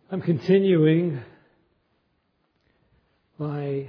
I'm continuing my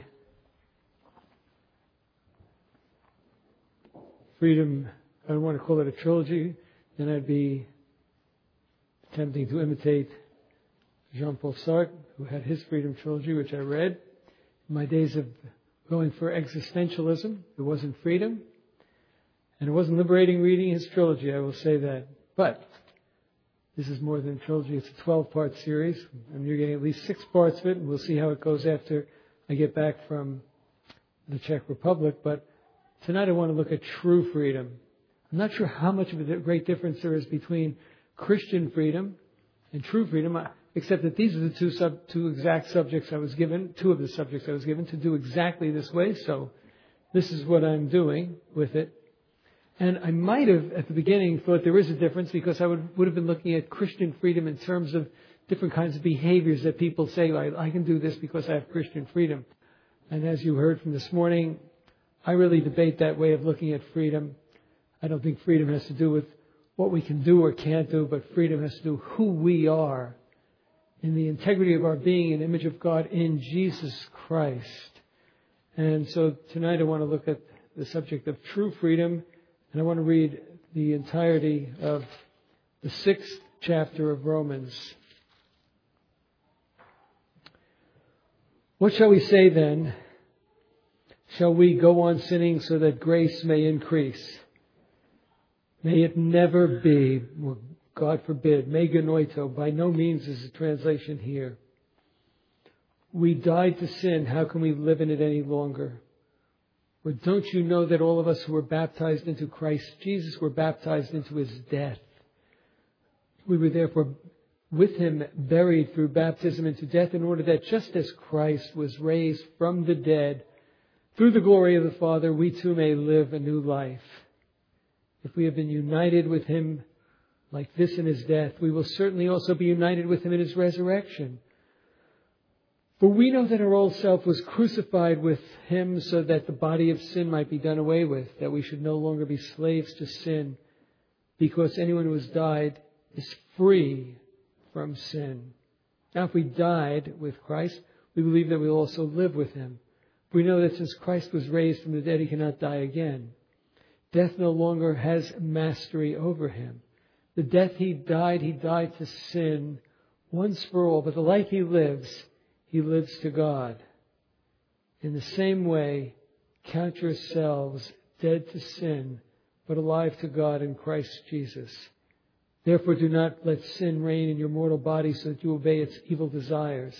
freedom. I don't want to call it a trilogy. Then I'd be attempting to imitate Jean-Paul Sartre, who had his freedom trilogy, which I read. In my days of going for existentialism, it wasn't freedom. And it wasn't liberating reading his trilogy, I will say that. But this is more than a trilogy. It's a 12-part series. And you're getting at least 6 parts of it. And we'll see how it goes after I get back from the Czech Republic. But tonight I want to look at true freedom. I'm not sure how much of a great difference there is between Christian freedom and true freedom, except that these are the two exact subjects I was given, 2 of the subjects I was given to do exactly this way. So this is what I'm doing with it. And I might have, at the beginning, thought there is a difference because I would have been looking at Christian freedom in terms of different kinds of behaviors that people say, I can do this because I have Christian freedom. And as you heard from this morning, I really debate that way of looking at freedom. I don't think freedom has to do with what we can do or can't do, but freedom has to do with who we are in the integrity of our being and image of God in Jesus Christ. And so tonight I want to look at the subject of true freedom. And I want to read the entirety of the 6th chapter of Romans. What shall we say then? Shall we go on sinning so that grace may increase? May it never be, or God forbid, me genoito, by no means is the translation here. We died to sin, how can we live in it any longer? Or don't you know that all of us who were baptized into Christ Jesus were baptized into His death? We were therefore with Him buried through baptism into death, in order that just as Christ was raised from the dead through the glory of the Father, we too may live a new life. If we have been united with Him like this in His death, we will certainly also be united with Him in His resurrection. For we know that our old self was crucified with Him so that the body of sin might be done away with, that we should no longer be slaves to sin, because anyone who has died is free from sin. Now, if we died with Christ, we believe that we will also live with Him. We know that since Christ was raised from the dead, He cannot die again. Death no longer has mastery over Him. The death He died to sin once for all, but the life He lives to God. In the same way, count yourselves dead to sin, but alive to God in Christ Jesus. Therefore, do not let sin reign in your mortal body so that you obey its evil desires.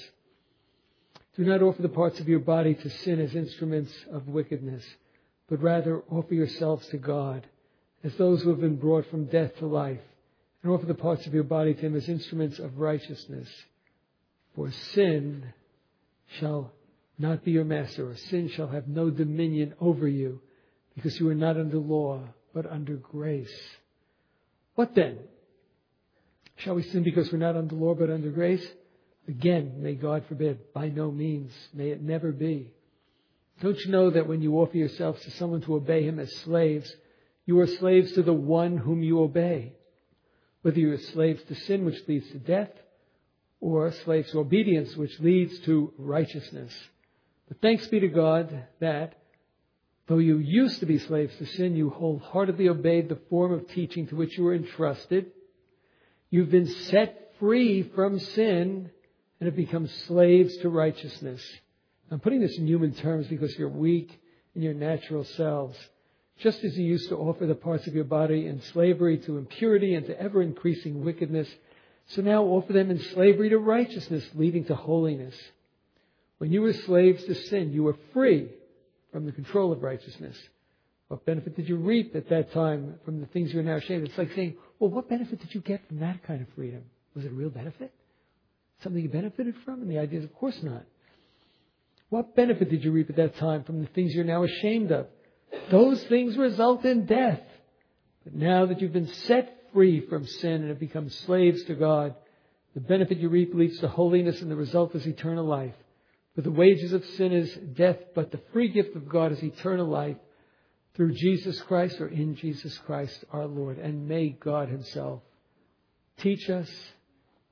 Do not offer the parts of your body to sin as instruments of wickedness, but rather offer yourselves to God as those who have been brought from death to life, and offer the parts of your body to Him as instruments of righteousness. For sin shall not be your master, or sin shall have no dominion over you, because you are not under law, but under grace. What then? Shall we sin because we're not under law, but under grace? Again, may God forbid, by no means, may it never be. Don't you know that when you offer yourselves to someone to obey him as slaves, you are slaves to the one whom you obey? Whether you are slaves to sin, which leads to death, or slaves to obedience, which leads to righteousness. But thanks be to God that, though you used to be slaves to sin, you wholeheartedly obeyed the form of teaching to which you were entrusted. You've been set free from sin and have become slaves to righteousness. I'm putting this in human terms because you're weak in your natural selves. Just as you used to offer the parts of your body in slavery to impurity and to ever-increasing wickedness, so now offer them in slavery to righteousness, leading to holiness. When you were slaves to sin, you were free from the control of righteousness. What benefit did you reap at that time from the things you're now ashamed of? It's like saying, well, what benefit did you get from that kind of freedom? Was it a real benefit? Something you benefited from? And the idea is, of course not. What benefit did you reap at that time from the things you're now ashamed of? Those things result in death. But now that you've been set free from sin and have become slaves to God, the benefit you reap leads to holiness, and the result is eternal life. For the wages of sin is death, but the free gift of God is eternal life through Jesus Christ, or in Jesus Christ our Lord. And may God Himself teach us,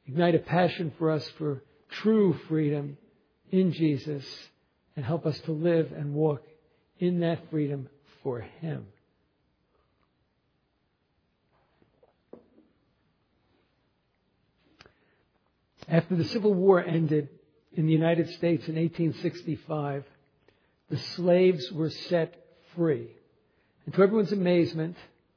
ignite a passion for us for true freedom in Jesus, and help us to live and walk in that freedom for Him. After the Civil War ended in the United States in 1865, the slaves were set free. And to everyone's amazement,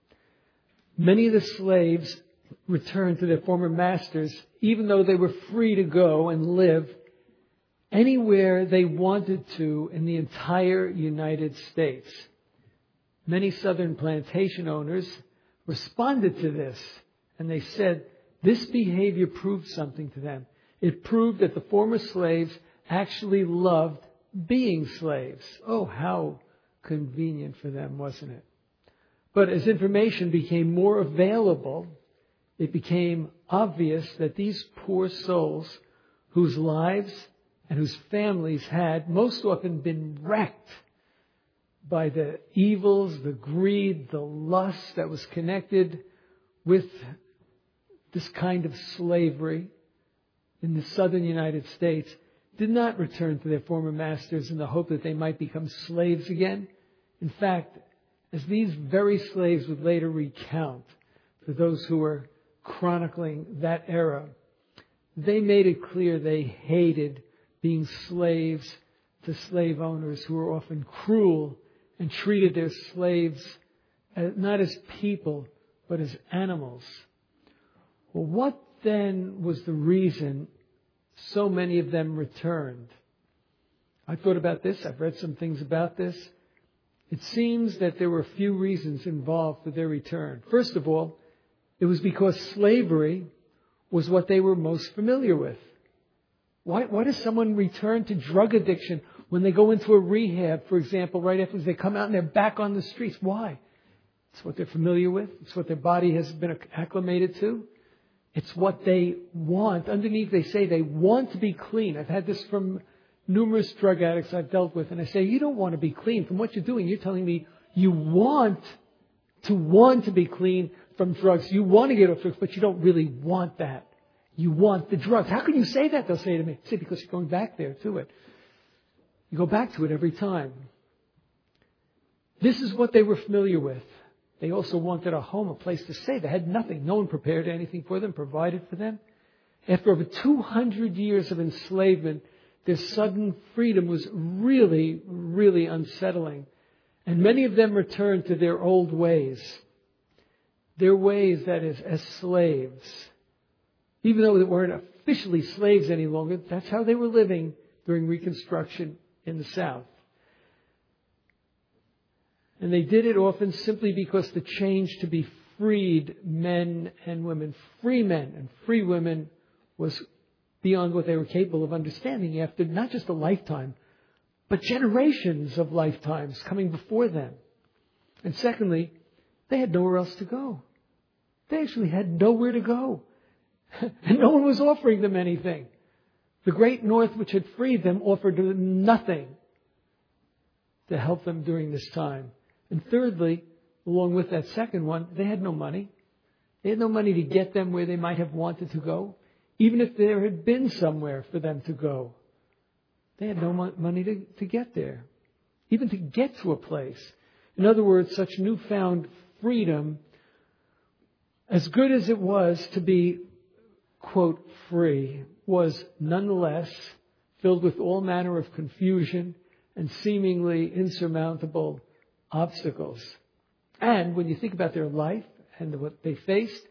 many of the slaves returned to their former masters, even though they were free to go and live anywhere they wanted to in the entire United States. Many southern plantation owners responded to this, and they said this behavior proved something to them. It proved that the former slaves actually loved being slaves. Oh, how convenient for them, wasn't it? But as information became more available, it became obvious that these poor souls, whose lives and whose families had most often been wrecked by the evils, the greed, the lust that was connected with this kind of slavery in the southern United States, did not return to their former masters in the hope that they might become slaves again. In fact, as these very slaves would later recount for those who were chronicling that era, they made it clear they hated being slaves to slave owners who were often cruel and treated their slaves not as people, but as animals. Well, what then was the reason so many of them returned? I thought about this. I've read some things about this. It seems that there were a few reasons involved for their return. First of all, it was because slavery was what they were most familiar with. Why does someone return to drug addiction when they go into a rehab, for example, right after they come out and they're back on the streets? Why? It's what they're familiar with. It's what their body has been acclimated to. It's what they want. Underneath, they say they want to be clean. I've had this from numerous drug addicts I've dealt with, and I say, you don't want to be clean. From what you're doing, you're telling me you want to be clean from drugs. You want to get off drugs, but you don't really want that. You want the drugs. How can you say that? They'll say to me. I say, because you're going back there to it. You go back to it every time. This is what they were familiar with. They also wanted a home, a place to stay. They had nothing. No one prepared anything for them, provided for them. After over 200 years of enslavement, their sudden freedom was really, really unsettling. And many of them returned to their old ways. Their ways, that is, as slaves. Even though they weren't officially slaves any longer, that's how they were living during Reconstruction in the South. And they did it often simply because the change to be freed men and women, free men and free women, was beyond what they were capable of understanding after not just a lifetime, but generations of lifetimes coming before them. And secondly, they had nowhere else to go. They actually had nowhere to go. And no one was offering them anything. The great North, which had freed them, offered them nothing to help them during this time. And thirdly, along with that second one, they had no money. They had no money to get them where they might have wanted to go, even if there had been somewhere for them to go. They had no money to get there, even to get to a place. In other words, such newfound freedom, as good as it was to be, quote, free, was nonetheless filled with all manner of confusion and seemingly insurmountable obstacles. And when you think about their life and what they faced,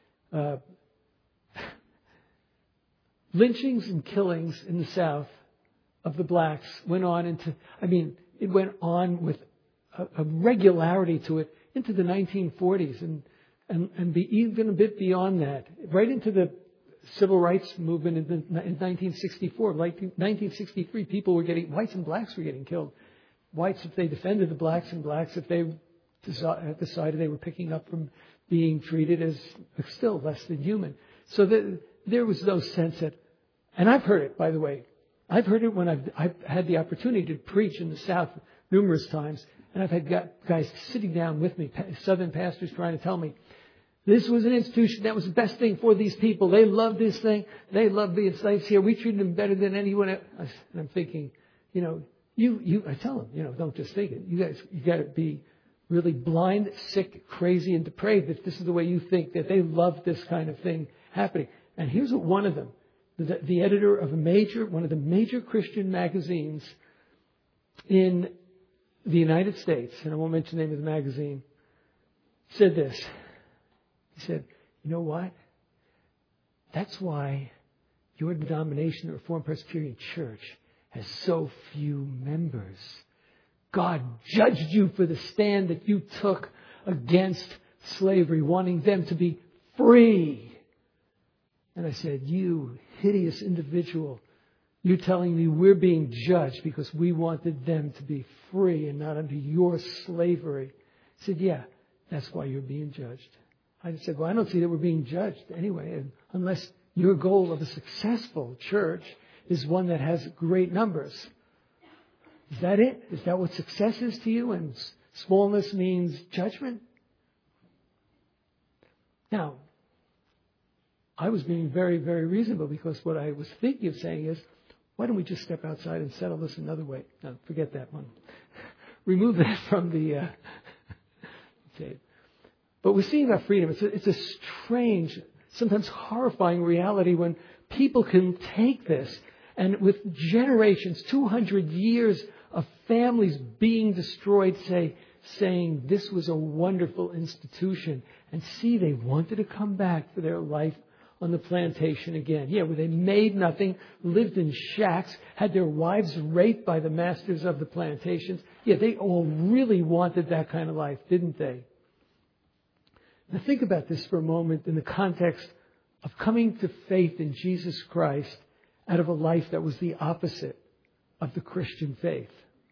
lynchings and killings in the South of the blacks went on it went on with a regularity to it into the 1940s and even a bit beyond that, right into the Civil Rights Movement in 1964. Like 1963, whites and blacks were getting killed. Whites if they defended the blacks, and blacks if they decided they were picking up from being treated as still less than human. So there was no sense that, and I've heard it, by the way. I've heard it when I've had the opportunity to preach in the South numerous times, and I've had guys sitting down with me, Southern pastors, trying to tell me, This was an institution that was the best thing for these people. They loved this thing. They loved being slaves here. We treated them better than anyone else. And I'm thinking, I tell them, don't just think it. You got to be really blind, sick, crazy, and depraved if this is the way you think that they love this kind of thing happening. And here's what one of them, the editor of one of the major Christian magazines in the United States, and I won't mention the name of the magazine, said this. He said, you know what? That's why your denomination, the Reformed Presbyterian Church, has so few members. God judged you for the stand that you took against slavery, wanting them to be free. And I said, you hideous individual, you're telling me we're being judged because we wanted them to be free and not under your slavery. He said, yeah, that's why you're being judged. I said, well, I don't see that we're being judged anyway, unless your goal of a successful church is one that has great numbers. Is that it? Is that what success is to you? And smallness means judgment? Now, I was being very, very reasonable because what I was thinking of saying is, why don't we just step outside and settle this another way? No, forget that one. Remove that from the tape. But we're seeing about freedom. It's a strange, sometimes horrifying reality when people can take this and with generations, 200 years of families being destroyed, saying this was a wonderful institution. And see, they wanted to come back for their life on the plantation again. Yeah, where they made nothing, lived in shacks, had their wives raped by the masters of the plantations. Yeah, they all really wanted that kind of life, didn't they? Now think about this for a moment in the context of coming to faith in Jesus Christ out of a life that was the opposite of the Christian faith.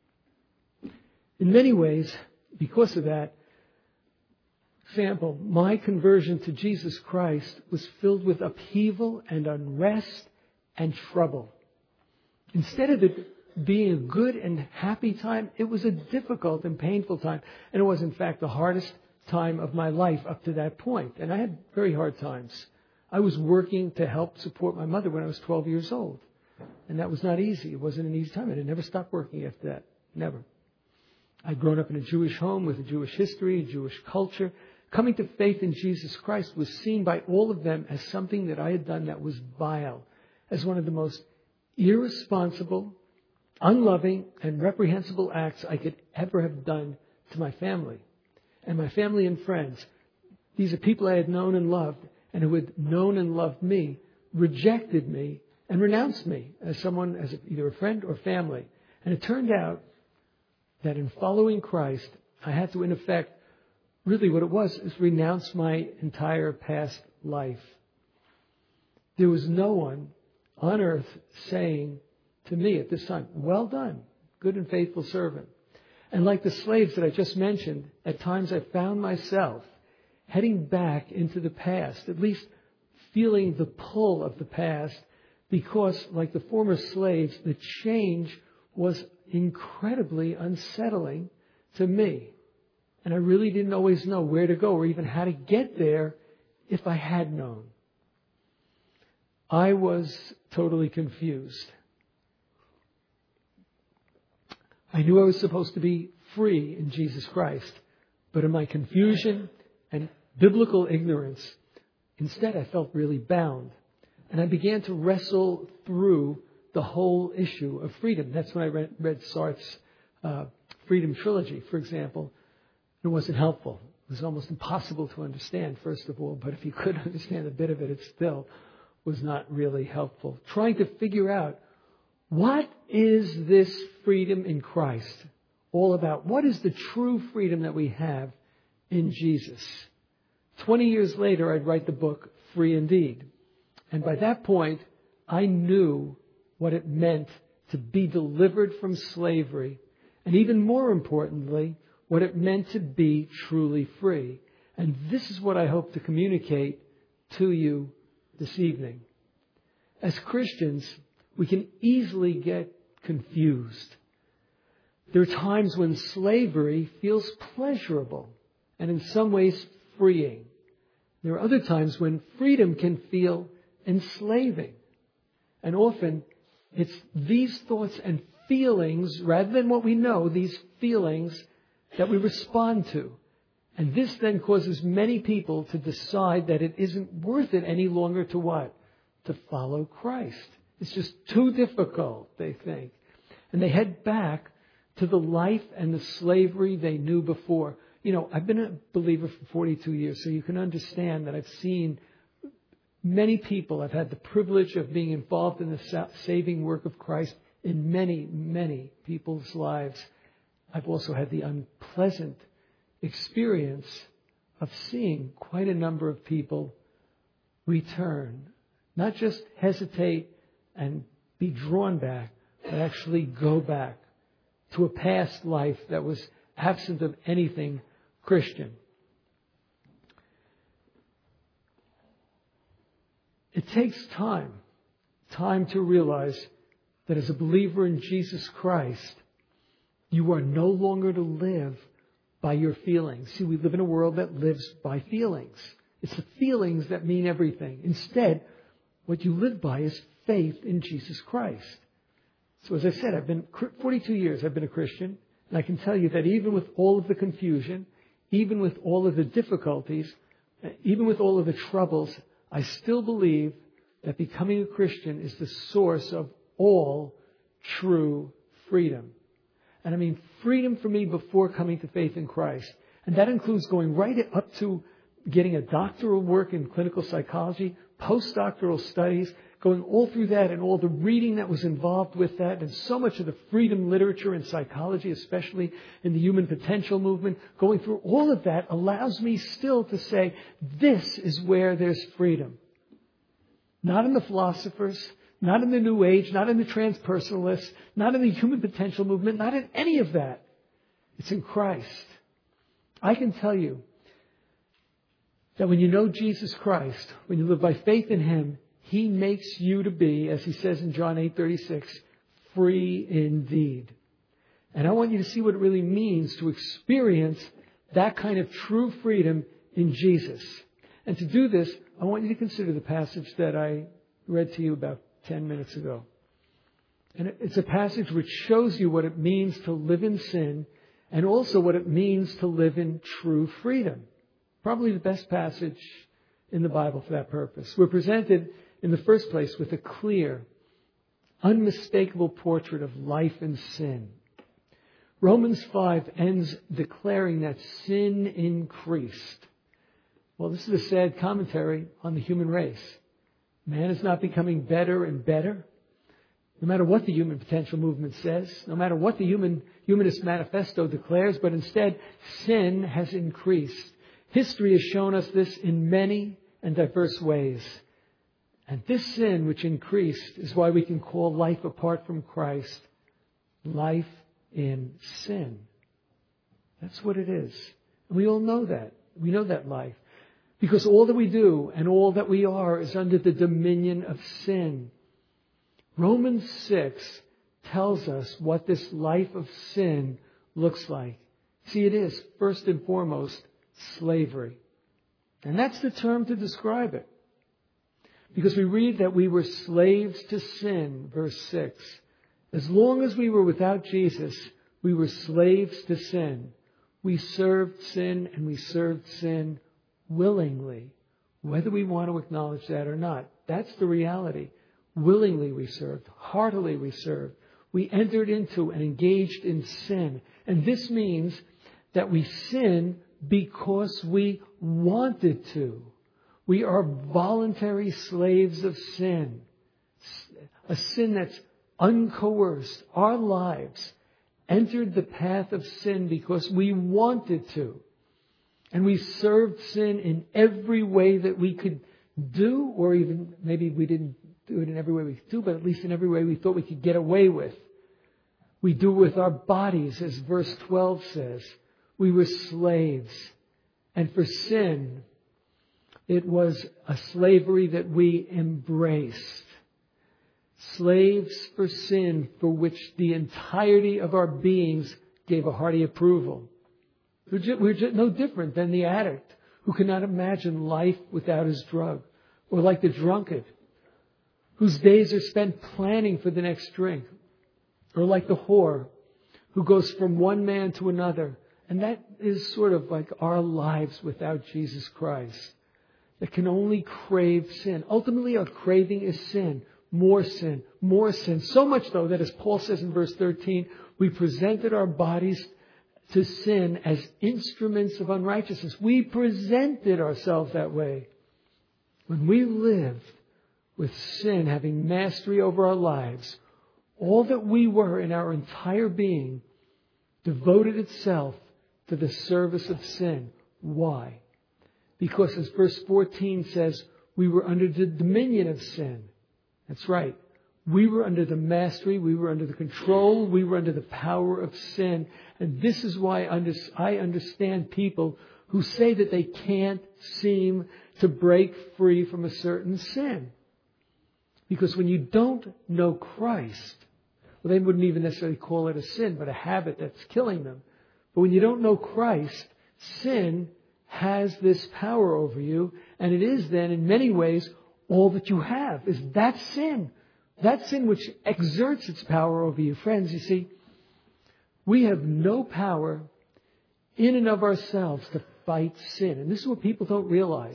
In many ways, because of that, example, my conversion to Jesus Christ was filled with upheaval and unrest and trouble. Instead of it being a good and happy time, it was a difficult and painful time. And it was, in fact, the hardest time of my life up to that point. And I had very hard times. I was working to help support my mother when I was 12 years old. And that was not easy. It wasn't an easy time. I had never stopped working after that. Never. I'd grown up in a Jewish home with a Jewish history, a Jewish culture. Coming to faith in Jesus Christ was seen by all of them as something that I had done that was vile, as one of the most irresponsible, unloving, and reprehensible acts I could ever have done to my family. And my family and friends, these are people I had known and loved, and who had known and loved me, rejected me and renounced me as someone, as either a friend or family. And it turned out that in following Christ, I had to, in effect, really what it was is renounce my entire past life. There was no one on earth saying to me at this time, well done, good and faithful servant. And like the slaves that I just mentioned, at times I found myself heading back into the past, at least feeling the pull of the past, because like the former slaves, the change was incredibly unsettling to me. And I really didn't always know where to go or even how to get there if I had known. I was totally confused. I knew I was supposed to be free in Jesus Christ, but in my confusion and biblical ignorance, instead I felt really bound. And I began to wrestle through the whole issue of freedom. That's when I read Sartre's Freedom Trilogy, for example. It wasn't helpful. It was almost impossible to understand, first of all, but if you could understand a bit of it, it still was not really helpful. Trying to figure out, what is this freedom in Christ all about? What is the true freedom that we have in Jesus? 20 years later, I'd write the book, Free Indeed. And by that point, I knew what it meant to be delivered from slavery. And even more importantly, what it meant to be truly free. And this is what I hope to communicate to you this evening. As Christians, we can easily get confused. There are times when slavery feels pleasurable and in some ways freeing. There are other times when freedom can feel enslaving. And often it's these thoughts and feelings, rather than what we know, these feelings that we respond to. And this then causes many people to decide that it isn't worth it any longer to what? To follow Christ. It's just too difficult, they think. And they head back to the life and the slavery they knew before. You know, I've been a believer for 42 years, so you can understand that I've seen many people. I've had the privilege of being involved in the saving work of Christ in many, many people's lives. I've also had the unpleasant experience of seeing quite a number of people return. Not just hesitate and be drawn back, but actually go back to a past life that was absent of anything Christian. It takes time to realize that as a believer in Jesus Christ, you are no longer to live by your feelings. See, we live in a world that lives by feelings. It's the feelings that mean everything. Instead, what you live by is faith in Jesus Christ. So as I said, 42 years I've been a Christian, and I can tell you that even with all of the confusion, even with all of the difficulties, even with all of the troubles, I still believe that becoming a Christian is the source of all true freedom. And I mean freedom for me before coming to faith in Christ. And that includes going right up to getting a doctoral work in clinical psychology, postdoctoral studies, going all through that and all the reading that was involved with that, and so much of the freedom literature in psychology, especially in the human potential movement, going through all of that allows me still to say, this is where there's freedom. Not in the philosophers, not in the New Age, not in the transpersonalists, not in the human potential movement, not in any of that. It's in Christ. I can tell you that when you know Jesus Christ, when you live by faith in Him, He makes you to be, as He says in John 8:36, free indeed. And I want you to see what it really means to experience that kind of true freedom in Jesus. And to do this, I want you to consider the passage that I read to you about 10 minutes ago. And it's a passage which shows you what it means to live in sin and also what it means to live in true freedom. Probably the best passage in the Bible for that purpose. We're presented in the first place with a clear, unmistakable portrait of life and sin. Romans 5 ends declaring that sin increased. Well, this is a sad commentary on the human race. Man is not becoming better and better. No matter what the human potential movement says, no matter what the Humanist Manifesto declares, but instead sin has increased. History has shown us this in many and diverse ways. And this sin which increased is why we can call life apart from Christ life in sin. That's what it is. And we all know that. We know that life. Because all that we do and all that we are is under the dominion of sin. Romans 6 tells us what this life of sin looks like. See, it is, first and foremost, slavery. And that's the term to describe it. Because we read that we were slaves to sin, verse 6. As long as we were without Jesus, we were slaves to sin. We served sin and we served sin willingly, whether we want to acknowledge that or not. That's the reality. Willingly we served. Heartily we served. We entered into and engaged in sin. And this means that we sin because we wanted to. We are voluntary slaves of sin. A sin that's uncoerced. Our lives entered the path of sin because we wanted to. And we served sin in every way that we could do, or even maybe we didn't do it in every way we could do, but at least in every way we thought we could get away with. We do it with our bodies, as verse 12 says. We were slaves. And for sin, it was a slavery that we embraced. Slaves for sin, for which the entirety of our beings gave a hearty approval. We're just no different than the addict who cannot imagine life without his drug, or like the drunkard, whose days are spent planning for the next drink, or like the whore, who goes from one man to another. And that is sort of like our lives without Jesus Christ, that can only crave sin. Ultimately, our craving is sin. More sin, more sin. So much, though, that as Paul says in verse 13, we presented our bodies to sin as instruments of unrighteousness. We presented ourselves that way. When we lived with sin having mastery over our lives, all that we were in our entire being devoted itself to the service of sin. Why? Because as verse 14 says, we were under the dominion of sin. That's right. We were under the mastery, we were under the control, we were under the power of sin. And this is why I understand people who say that they can't seem to break free from a certain sin. Because when you don't know Christ, well, they wouldn't even necessarily call it a sin, but a habit that's killing them. But when you don't know Christ, sin has this power over you, and it is then, in many ways, all that you have is that sin. That sin which exerts its power over you. Friends, you see, we have no power in and of ourselves to fight sin. And this is what people don't realize.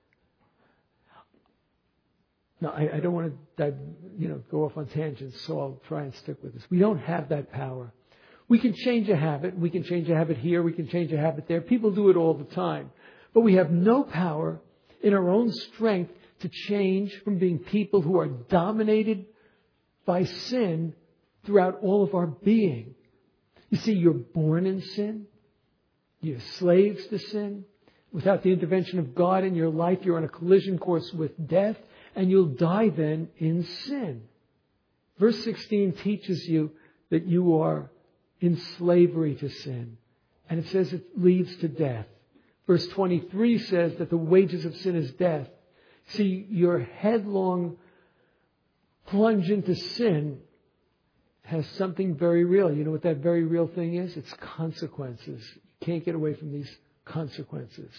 Now, I don't want to go off on tangents, so I'll try and stick with this. We don't have that power. We can change a habit. We can change a habit here. We can change a habit there. People do it all the time. But we have no power in our own strength to change from being people who are dominated by sin throughout all of our being. You see, you're born in sin. You're slaves to sin. Without the intervention of God in your life, you're on a collision course with death, and you'll die then in sin. Verse 16 teaches you that you are in slavery to sin. And it says it leads to death. Verse 23 says that the wages of sin is death. See, your headlong plunge into sin has something very real. You know what that very real thing is? It's consequences. You can't get away from these consequences.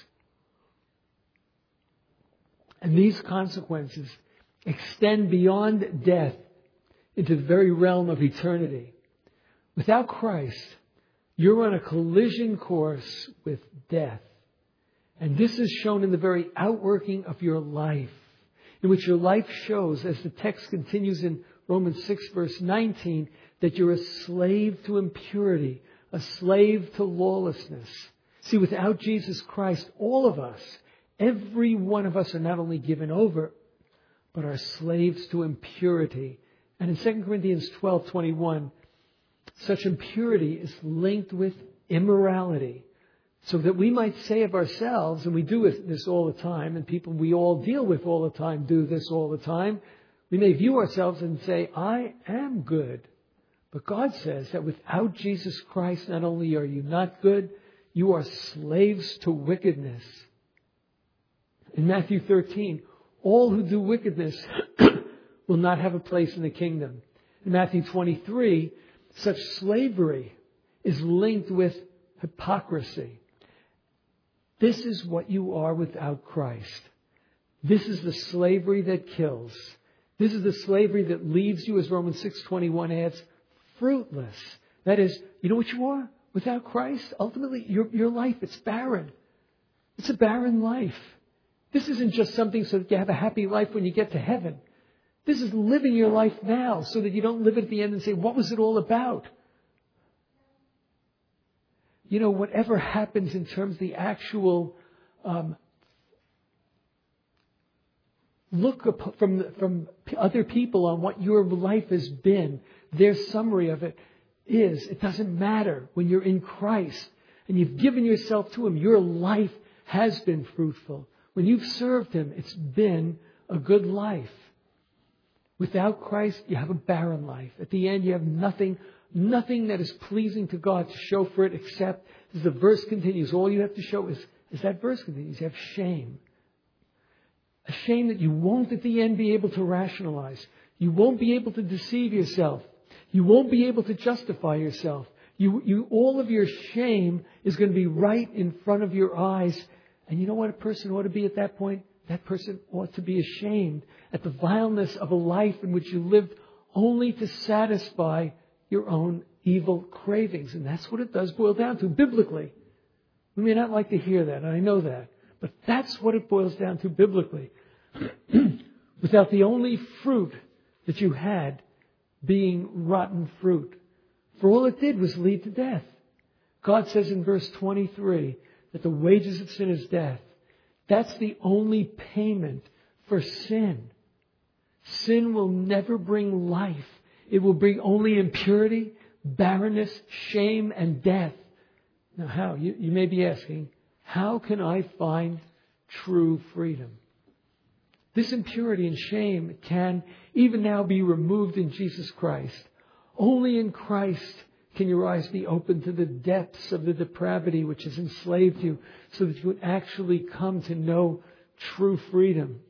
And these consequences extend beyond death into the very realm of eternity. Without Christ, you're on a collision course with death. And this is shown in the very outworking of your life, in which your life shows, as the text continues in Romans 6, verse 19, that you're a slave to impurity, a slave to lawlessness. See, without Jesus Christ, all of us, every one of us are not only given over, but are slaves to impurity. And in 2 Corinthians 12:21, such impurity is linked with immorality. So that we might say of ourselves, and we do this all the time, and people we all deal with all the time do this all the time, we may view ourselves and say, I am good. But God says that without Jesus Christ, not only are you not good, you are slaves to wickedness. In Matthew 13, all who do wickedness will not have a place in the kingdom. In Matthew 23, such slavery is linked with hypocrisy. This is what you are without Christ. This is the slavery that kills. This is the slavery that leaves you, as Romans 6:21 adds, fruitless. That is, you know what you are without Christ? Ultimately, your life, it's barren. It's a barren life. This isn't just something so that you have a happy life when you get to heaven. This is living your life now so that you don't live at the end and say, what was it all about? You know, whatever happens in terms of the actual look from other people on what your life has been, their summary of it is, it doesn't matter. When you're in Christ and you've given yourself to Him, your life has been fruitful. When you've served Him, it's been a good life. Without Christ, you have a barren life. At the end, you have nothing that is pleasing to God to show for it, except, as the verse continues, all you have to show is that verse continues, you have shame. A shame that you won't at the end be able to rationalize. You won't be able to deceive yourself. You won't be able to justify yourself. All of your shame is going to be right in front of your eyes, And you know what a person ought to be at that point? That person ought to be ashamed at the vileness of a life in which you lived only to satisfy your own evil cravings. And that's what it does boil down to biblically. We may not like to hear that, and I know that. But that's what it boils down to biblically. Without the only fruit that you had being rotten fruit. For all it did was lead to death. God says in verse 23 that the wages of sin is death. That's the only payment for sin. Sin will never bring life. It will bring only impurity, barrenness, shame, and death. Now how? You may be asking, how can I find true freedom? This impurity and shame can even now be removed in Jesus Christ. Only in Christ can your eyes be opened to the depths of the depravity which has enslaved you so that you would actually come to know true freedom.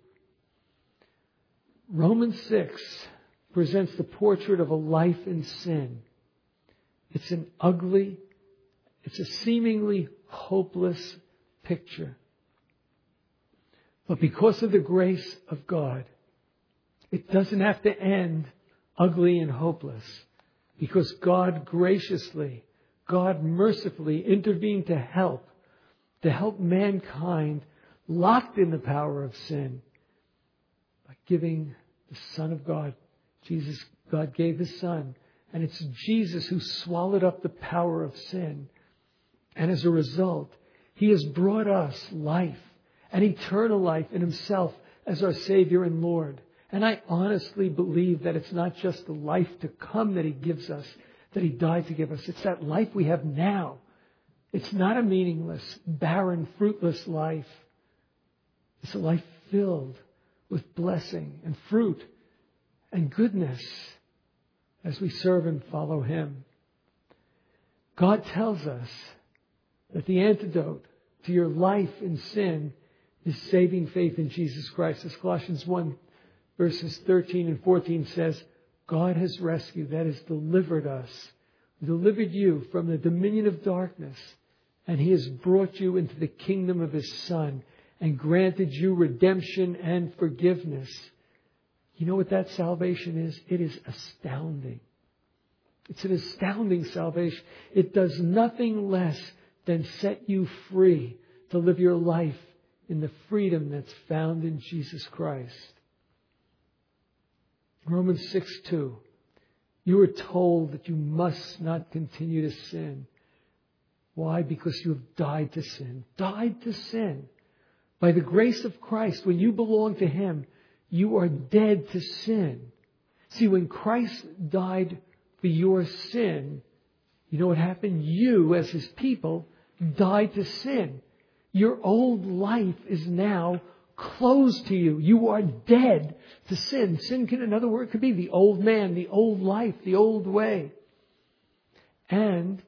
Romans 6 presents the portrait of a life in sin. It's an ugly, it's a seemingly hopeless picture. But because of the grace of God, it doesn't have to end ugly and hopeless. Because God graciously, God mercifully intervened to help mankind locked in the power of sin by giving the Son of God. Jesus, God gave His Son. And it's Jesus who swallowed up the power of sin. And as a result, He has brought us life, and eternal life in Himself as our Savior and Lord. And I honestly believe that it's not just the life to come that He gives us, that He died to give us. It's that life we have now. It's not a meaningless, barren, fruitless life. It's a life filled with blessing and fruit and goodness as we serve and follow Him. God tells us that the antidote to your life in sin is saving faith in Jesus Christ. As Colossians 1 verses 13 and 14 says, God has rescued, that is, delivered us, delivered you from the dominion of darkness, and He has brought you into the kingdom of His Son and granted you redemption and forgiveness. You know what that salvation is? It is astounding. It's an astounding salvation. It does nothing less than set you free to live your life in the freedom that's found in Jesus Christ. Romans 6:2. You are told that you must not continue to sin. Why? Because you have died to sin. Died to sin. By the grace of Christ, when you belong to Him, you are dead to sin. See, when Christ died for your sin, you know what happened? You, as His people, died to sin. Your old life is now closed to you. You are dead to sin. Sin can, another word could be the old man, the old life, the old way. And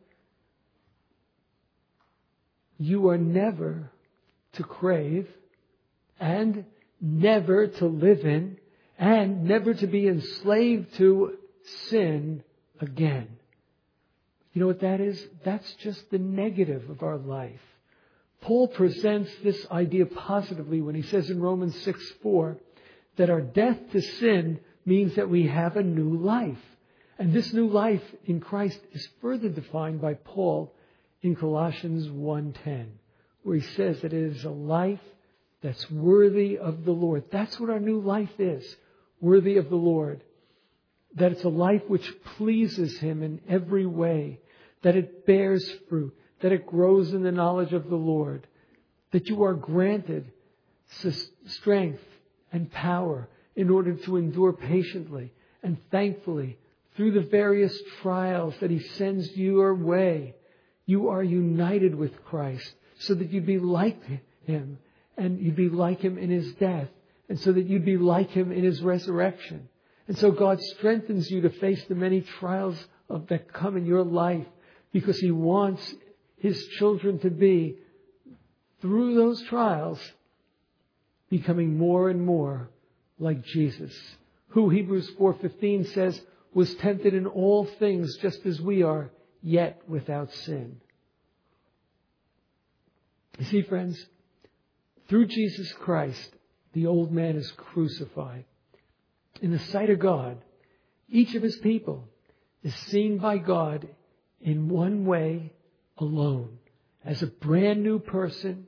you are never to crave and never to live in and never to be enslaved to sin again. You know what that is? That's just the negative of our life. Paul presents this idea positively when he says in Romans 6:4 that our death to sin means that we have a new life. And this new life in Christ is further defined by Paul in Colossians 1:10, where he says that it is a life that's worthy of the Lord. That's what our new life is, worthy of the Lord. That it's a life which pleases Him in every way, that it bears fruit, that it grows in the knowledge of the Lord, that you are granted strength and power in order to endure patiently and thankfully through the various trials that He sends your way. You are united with Christ so that you'd be like Him and you'd be like Him in His death and so that you'd be like Him in His resurrection. And so God strengthens you to face the many trials that come in your life because He wants His children to be, through those trials, becoming more and more like Jesus, who Hebrews 4:15 says was tempted in all things just as we are, yet without sin. You see, friends, Through Jesus Christ, the old man is crucified. In the sight of God, each of His people is seen by God in one way alone, as a brand new person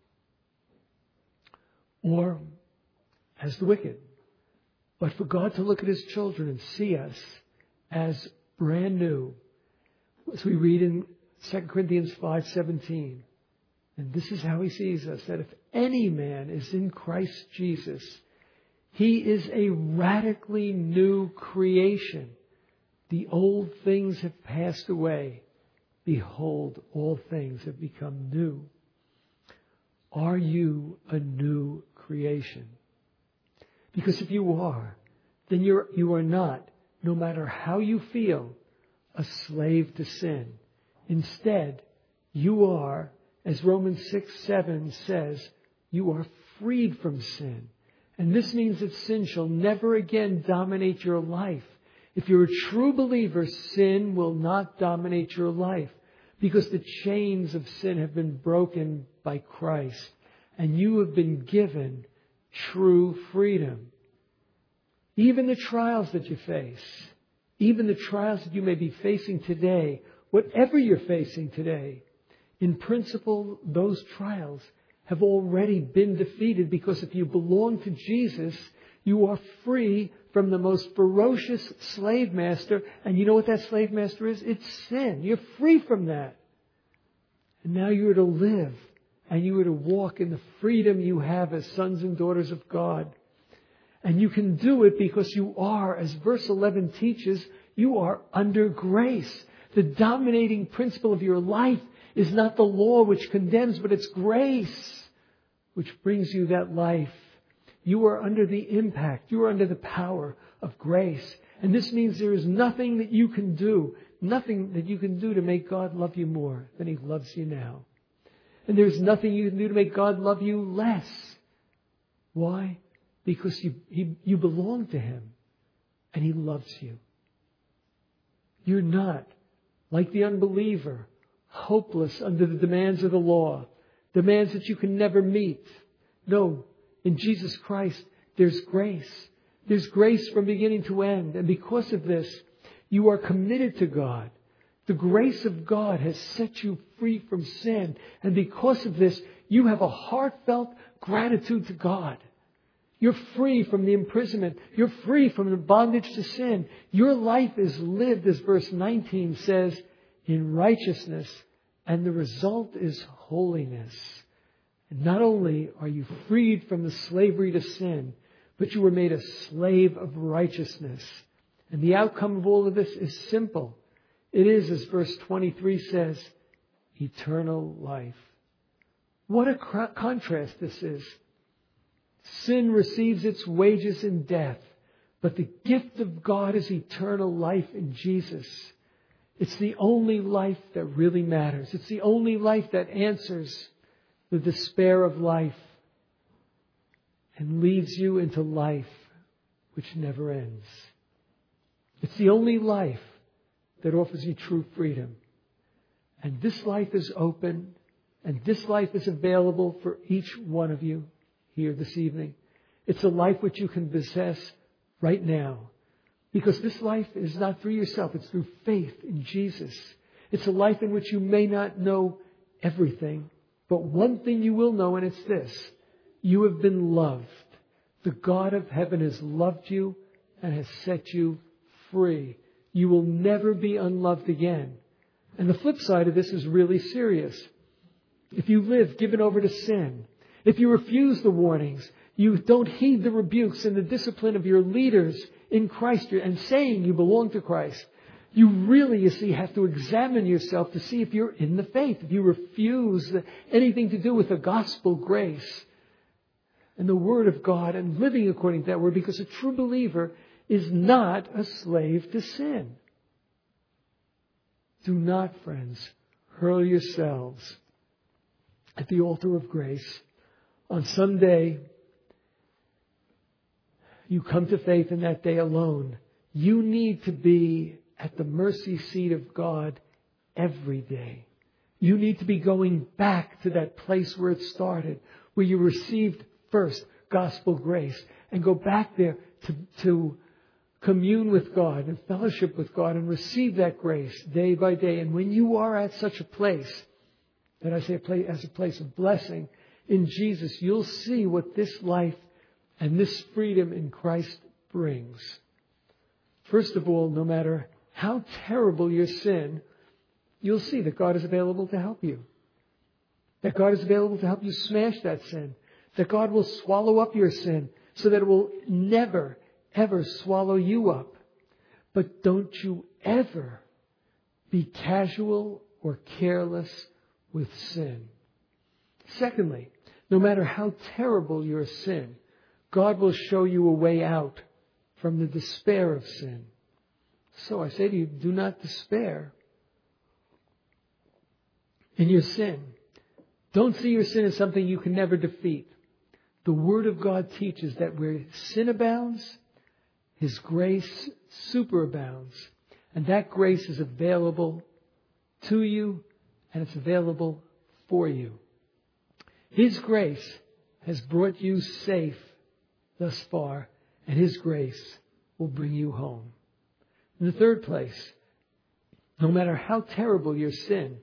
or as the wicked. But for God to look at His children and see us as brand new, as we read in 2 Corinthians 5:17, and this is how He sees us, that if any man is in Christ Jesus, he is a radically new creation. The old things have passed away. Behold, all things have become new. Are you a new creation? Because if you are, then you are not, no matter how you feel, a slave to sin. Instead, you are, as Romans 6:7 says, you are freed from sin. And this means that sin shall never again dominate your life. If you're a true believer, sin will not dominate your life, because the chains of sin have been broken by Christ, and you have been given true freedom. Even the trials that you face, even the trials that you may be facing today, whatever you're facing today, in principle, those trials have already been defeated, because if you belong to Jesus, you are free from the most ferocious slave master. And you know what that slave master is? It's sin. You're free from that. And now you are to live, and you are to walk in the freedom you have as sons and daughters of God. And you can do it because you are, as verse 11 teaches, you are under grace. The dominating principle of your life is not the law which condemns, but it's grace which brings you that life. You are under the impact, you are under the power of grace. And this means there is nothing that you can do, to make God love you more than He loves you now. And there's nothing you can do to make God love you less. Why? Because you belong to Him and He loves you. You're not, like the unbeliever, hopeless under the demands of the law, demands that you can never meet. No, in Jesus Christ, there's grace. There's grace from beginning to end. And because of this, you are committed to God. The grace of God has set you free from sin. And because of this, you have a heartfelt gratitude to God. You're free from the imprisonment. You're free from the bondage to sin. Your life is lived, as verse 19 says, in righteousness. And the result is holiness. And not only are you freed from the slavery to sin, but you were made a slave of righteousness. And the outcome of all of this is simple. It is, as verse 23 says, eternal life. What a contrast this is. Sin receives its wages in death, but the gift of God is eternal life in Jesus. It's the only life that really matters. It's the only life that answers the despair of life and leads you into life which never ends. It's the only life that offers you true freedom. And this life is open, and this life is available for each one of you here this evening. It's a life which you can possess right now. Because this life is not through yourself, it's through faith in Jesus. It's a life in which you may not know everything, but one thing you will know, and it's this: you have been loved. The God of heaven has loved you and has set you free. You will never be unloved again. And the flip side of this is really serious. If you live given over to sin, if you refuse the warnings, you don't heed the rebukes and the discipline of your leaders in Christ and saying you belong to Christ, you really, have to examine yourself to see if you're in the faith. If you refuse anything to do with the gospel grace and the Word of God and living according to that Word, because a true believer is not a slave to sin. Do not, friends, hurl yourselves at the altar of grace. On some day, you come to faith in that day alone. You need to be at the mercy seat of God every day. You need to be going back to that place where it started, where you received first gospel grace and go back there to commune with God and fellowship with God and receive that grace day by day. And when you are at such a place, that I say as a place of blessing in Jesus, you'll see what this life and this freedom in Christ brings. First of all, no matter how terrible your sin, you'll see that God is available to help you. That God is available to help you smash that sin. That God will swallow up your sin so that it will never, ever swallow you up. But don't you ever be casual or careless with sin. Secondly, no matter how terrible your sin, God will show you a way out from the despair of sin. So I say to you, do not despair in your sin. Don't see your sin as something you can never defeat. The Word of God teaches that where sin abounds, His grace superabounds. And that grace is available to you, and it's available for you. His grace has brought you safe thus far, and His grace will bring you home. In the third place, no matter how terrible your sin,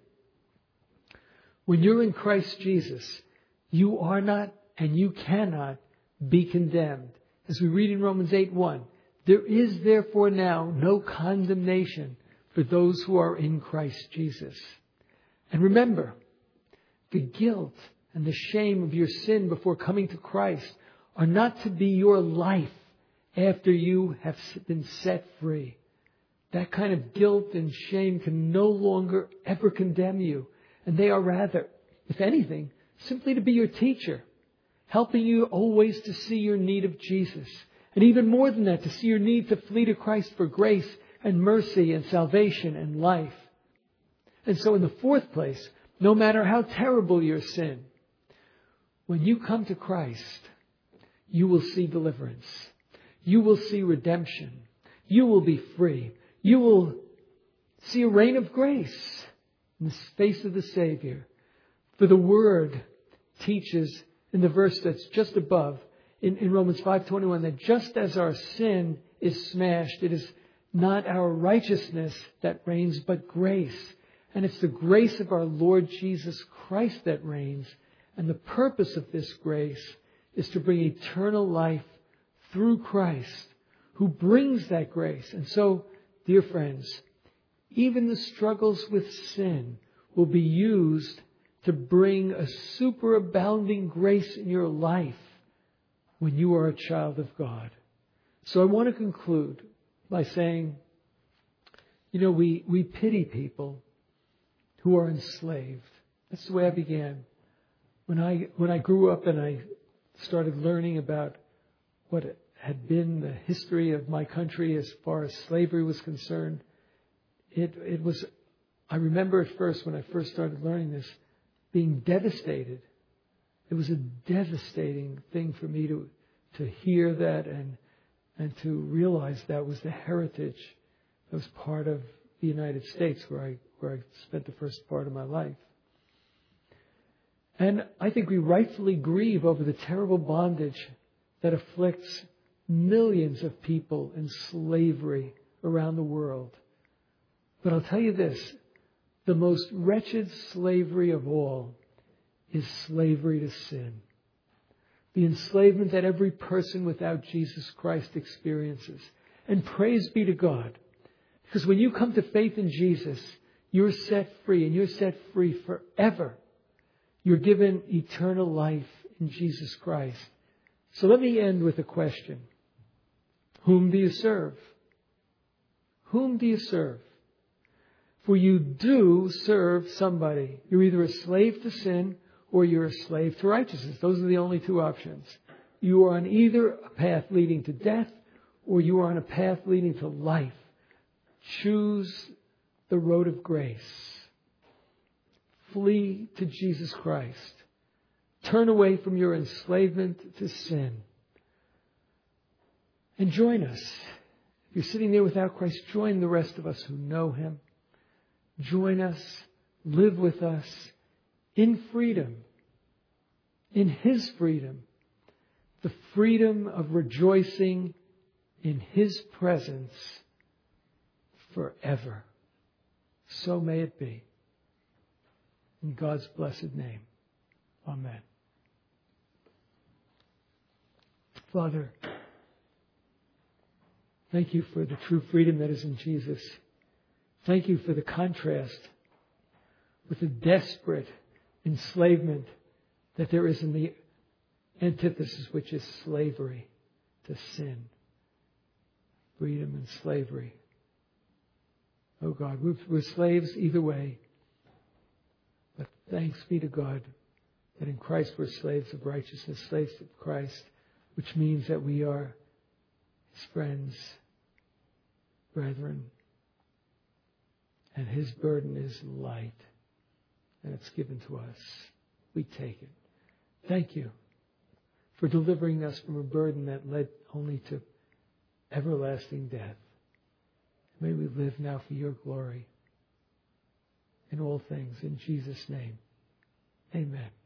when you're in Christ Jesus, you are not and you cannot be condemned. As we read in Romans 8:1, there is therefore now no condemnation for those who are in Christ Jesus. And remember, the guilt and the shame of your sin before coming to Christ are not to be your life after you have been set free. That kind of guilt and shame can no longer ever condemn you. And they are rather, if anything, simply to be your teacher, helping you always to see your need of Jesus. And even more than that, to see your need to flee to Christ for grace and mercy and salvation and life. And so in the fourth place, no matter how terrible your sin, when you come to Christ, you will see deliverance. You will see redemption. You will be free. You will see a reign of grace in the face of the Savior. For the Word teaches in the verse that's just above, in Romans 5:21, that just as our sin is smashed, it is not our righteousness that reigns, but grace. And it's the grace of our Lord Jesus Christ that reigns. And the purpose of this grace is to bring eternal life through Christ, who brings that grace. And so, dear friends, even the struggles with sin will be used to bring a superabounding grace in your life when you are a child of God. So I want to conclude by saying, we pity people who are enslaved. That's the way I began. When I grew up and I started learning about what had been the history of my country as far as slavery was concerned, it was, I remember at first when I first started learning this, being devastated. It was a devastating thing for me to hear that and to realize that was the heritage that was part of the United States where I spent the first part of my life. And I think we rightfully grieve over the terrible bondage that afflicts millions of people in slavery around the world. But I'll tell you this, the most wretched slavery of all is slavery to sin. The enslavement that every person without Jesus Christ experiences. And praise be to God. Because when you come to faith in Jesus, you're set free, and you're set free forever. You're given eternal life in Jesus Christ. So let me end with a question. Whom do you serve? Whom do you serve? For you do serve somebody. You're either a slave to sin or you're a slave to righteousness. Those are the only two options. You are on either a path leading to death or you are on a path leading to life. Choose the road of grace. Flee to Jesus Christ. Turn away from your enslavement to sin. And join us. If you're sitting there without Christ, join the rest of us who know Him. Join us. Live with us in freedom. in His freedom, the freedom of rejoicing in His presence forever. So may it be. In God's blessed name. Amen. Father, thank you for the true freedom that is in Jesus. Thank you for the contrast with the desperate enslavement that there is in the antithesis, which is slavery to sin. Freedom and slavery. Oh God, we're slaves either way. But thanks be to God that in Christ we're slaves of righteousness, slaves of Christ, which means that we are His friends, brethren. And His burden is light. And it's given to us. We take it. Thank you for delivering us from a burden that led only to everlasting death. May we live now for your glory in all things. In Jesus' name, amen.